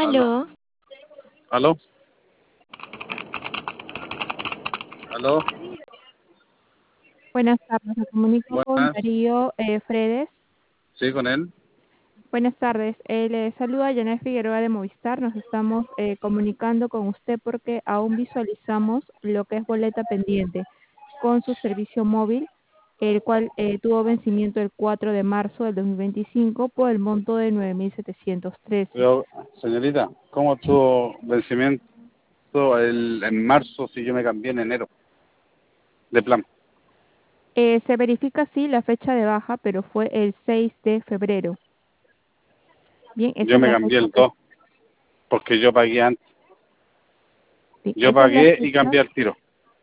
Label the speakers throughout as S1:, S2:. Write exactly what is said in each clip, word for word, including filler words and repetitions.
S1: Aló,
S2: Aló,
S1: aló, aló,
S2: buenas tardes, me comunico con
S1: buenas,
S2: Darío eh, Fredes.
S1: sí, con él.
S2: Buenas tardes, eh, le saluda Janet Figueroa de Movistar. Nos estamos eh, comunicando con usted porque aún visualizamos lo que es boleta pendiente con su servicio móvil, el cual eh, tuvo vencimiento el cuatro de marzo del dos mil veinticinco por el monto de nueve mil setecientos trece.
S1: Pero, señorita, ¿cómo tuvo vencimiento el, en marzo si yo me cambié en enero de plan?
S2: Eh, se verifica sí la fecha de baja, pero fue el seis de febrero. Bien, esa
S1: Yo
S2: es
S1: me
S2: la
S1: cambié
S2: fecha
S1: el
S2: que,
S1: dos porque yo pagué antes.
S2: bien,
S1: Yo
S2: esa es la
S1: pagué y
S2: fecha.
S1: cambié al tiro.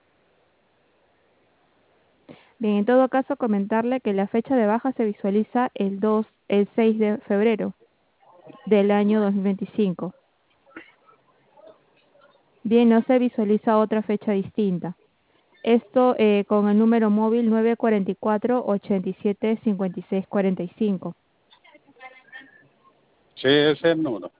S2: Bien, en todo caso comentarle que la fecha de baja se visualiza el dos, el seis de febrero del año dos mil veinticinco. Bien, no se visualiza otra fecha distinta. Esto eh, con el número móvil nueve cuatro cuatro, ocho siete, cinco seis cuatro cinco.
S1: Sí, ese es el número.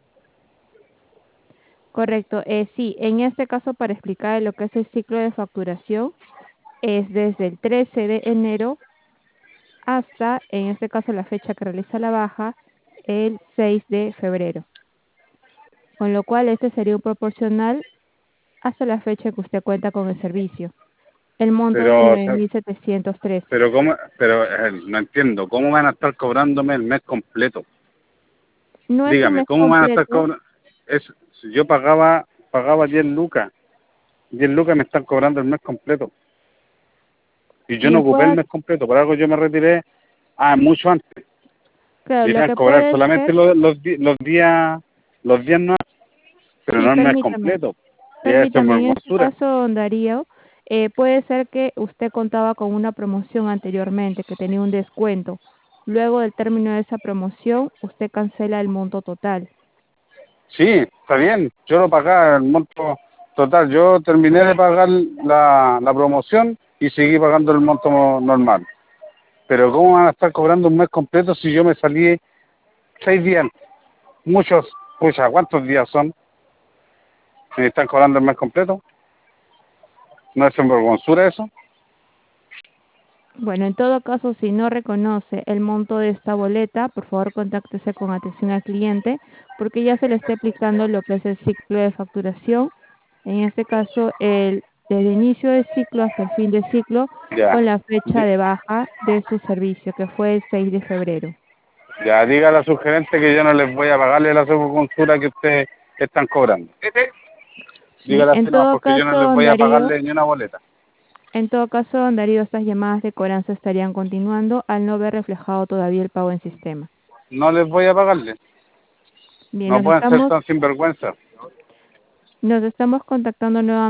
S2: Correcto. Eh, sí, en este caso para explicar lo que es el ciclo de facturación es desde el trece de enero hasta, en este caso la fecha que realiza la baja, el seis de febrero. Con lo cual este sería un proporcional hasta la fecha que usted cuenta con el servicio. El monto de
S1: Pero,
S2: nueve mil setecientos trece.
S1: pero cómo, pero eh, no entiendo, ¿cómo van a estar cobrándome el mes completo?
S2: No es un
S1: Dígame,
S2: mes
S1: ¿cómo van a estar
S2: completo,
S1: cobrando? Es, si yo pagaba, pagaba diez lucas, diez lucas me están cobrando el mes completo. Y yo no
S2: bien,
S1: ocupé el
S2: pueda,
S1: mes completo, por algo yo me retiré ah, mucho antes.
S2: claro,
S1: Me
S2: lo
S1: iban a
S2: que
S1: cobrar
S2: puede
S1: solamente
S2: ser,
S1: los, los, di- los días, los días no, pero
S2: sí,
S1: no el mes
S2: permítame,
S1: completo. Y eso es
S2: permítame, en este
S1: hermosura.
S2: caso, don Darío, eh, puede ser que usted contaba con una promoción anteriormente que tenía un descuento. Luego del término de esa promoción, usted cancela el monto total.
S1: Sí, está bien, yo lo pagaba el monto total. Yo terminé de pagar la, la promoción y seguí pagando el monto normal. Pero ¿cómo van a estar cobrando un mes completo si yo me salí seis días? Muchos, pucha, ¿cuántos días son? ¿Me están cobrando el mes completo? ¿No es vergonzura eso?
S2: Bueno, en todo caso, si no reconoce el monto de esta boleta, por favor contáctese con atención al cliente, porque ya se le está aplicando lo que es el ciclo de facturación. En este caso, el, desde el inicio del ciclo hasta el fin del ciclo,
S1: Ya.
S2: con la fecha
S1: Di-
S2: de baja de su servicio, que fue el seis de febrero.
S1: Ya, diga a la sugerente que yo no les voy a pagarle la subconsulta que ustedes están cobrando.
S2: Bien,
S1: Dígale
S2: en
S1: así, no,
S2: todo
S1: porque yo
S2: caso,
S1: no les
S2: don
S1: voy a
S2: Darío,
S1: pagarle ni una boleta.
S2: en todo caso, don Darío, estas llamadas de cobranza estarían continuando al no ver reflejado todavía el pago en sistema.
S1: No les voy a pagarle.
S2: Bien,
S1: No
S2: nos
S1: pueden ser
S2: estamos,
S1: tan sinvergüenza.
S2: nos estamos contactando nuevamente.